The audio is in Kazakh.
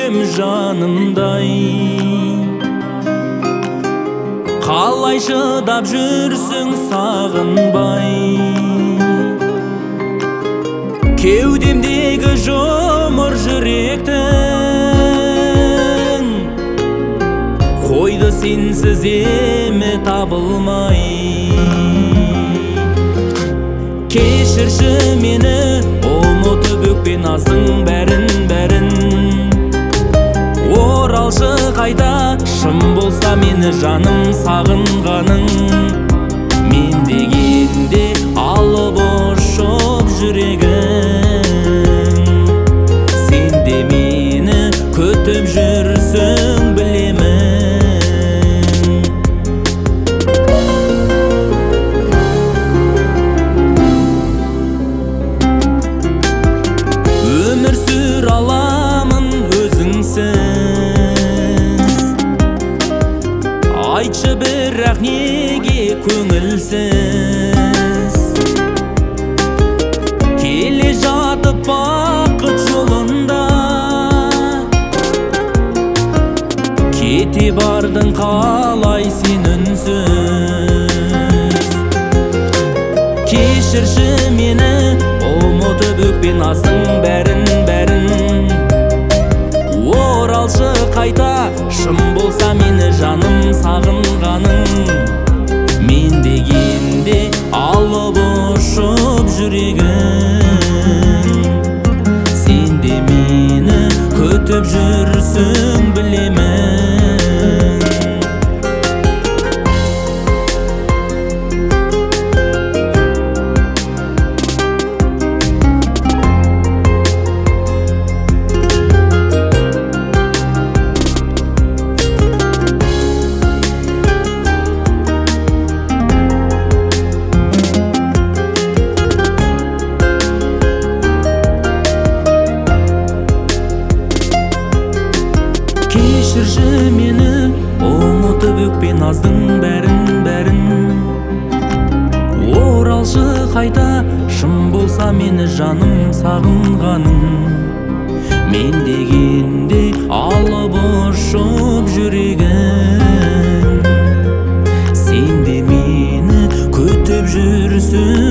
күтем жанымдай. Қалай шыдап жүрсің сағынбай. Кеудемдегі жұмыр жүректің қойды сенсіз емі табылмай. Кешірші мені, ұмытып өкпе наздың бәрін. Оралшы қайта, шын болса мені жаным сағынғаның. Мен дегенде алып ұшып жүрегің. Сен де мені күтіп жүрсің білемін. Өмір сүр аламын өзіңсіз. Айтшы бірақ неге көңілсіз. Келе жатып бақыт жолында, кете бардың қалай сен үнсіз. Кешірші мені, ұмытып өкпе наздың бәрін. Оралшы қайта, шын болса мені жаным сағынғаның. Мен дегенде алып ұшып жүрегің. Сен де мені күтіп жүрсің білемін. Кешірші мені, ұмытып өкпе наздың бәрін. Оралшы қайта, шын болса мені жаным сағынғаның. Мен дегенде алып ұшып жүрегің. Сен де мені күтіп жүрсің